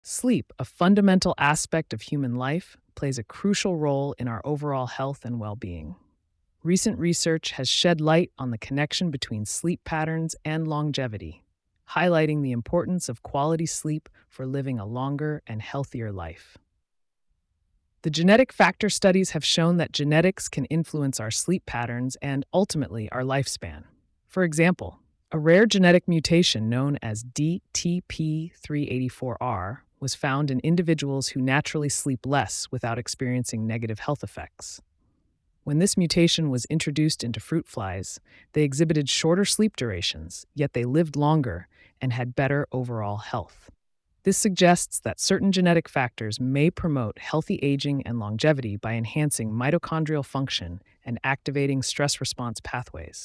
Sleep, a fundamental aspect of human life, plays a crucial role in our overall health and well being. Recent research has shed light on the connection between sleep patterns and longevity, highlighting the importance of quality sleep for living a longer and healthier life. The genetic factor studies have shown that genetics can influence our sleep patterns and ultimately our lifespan. For example, a rare genetic mutation known as DTP384R was found in individuals who naturally sleep less without experiencing negative health effects. When this mutation was introduced into fruit flies, they exhibited shorter sleep durations, yet they lived longer and had better overall health. This suggests that certain genetic factors may promote healthy aging and longevity by enhancing mitochondrial function and activating stress response pathways.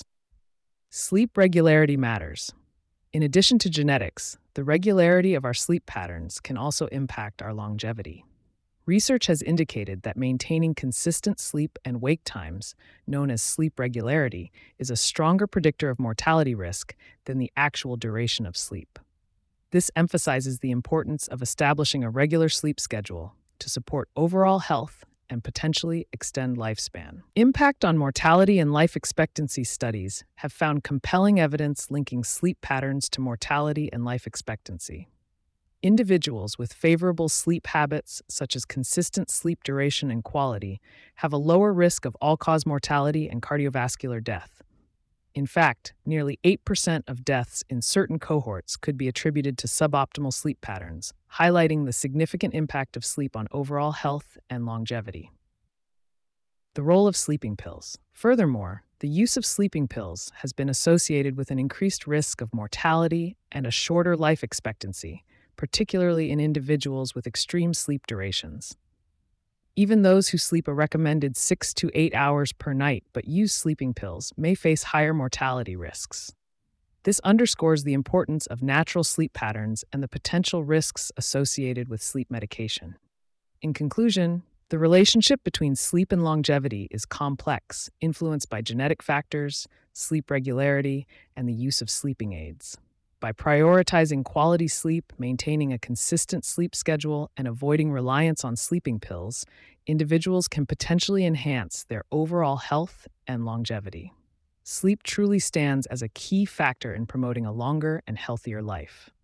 Sleep regularity matters. In addition to genetics, the regularity of our sleep patterns can also impact our longevity. Research has indicated that maintaining consistent sleep and wake times, known as sleep regularity, is a stronger predictor of mortality risk than the actual duration of sleep. This emphasizes the importance of establishing a regular sleep schedule to support overall health and potentially extend lifespan. Impact on mortality and life expectancy studies have found compelling evidence linking sleep patterns to mortality and life expectancy. Individuals with favorable sleep habits, such as consistent sleep duration and quality, have a lower risk of all-cause mortality and cardiovascular death. In fact, nearly 8% of deaths in certain cohorts could be attributed to suboptimal sleep patterns, highlighting the significant impact of sleep on overall health and longevity. The role of sleeping pills. Furthermore, the use of sleeping pills has been associated with an increased risk of mortality and a shorter life expectancy, particularly in individuals with extreme sleep durations. Even those who sleep a recommended 6 to 8 hours per night but use sleeping pills may face higher mortality risks. This underscores the importance of natural sleep patterns and the potential risks associated with sleep medication. In conclusion, the relationship between sleep and longevity is complex, influenced by genetic factors, sleep regularity, and the use of sleeping aids. By prioritizing quality sleep, maintaining a consistent sleep schedule, and avoiding reliance on sleeping pills, individuals can potentially enhance their overall health and longevity. Sleep truly stands as a key factor in promoting a longer and healthier life.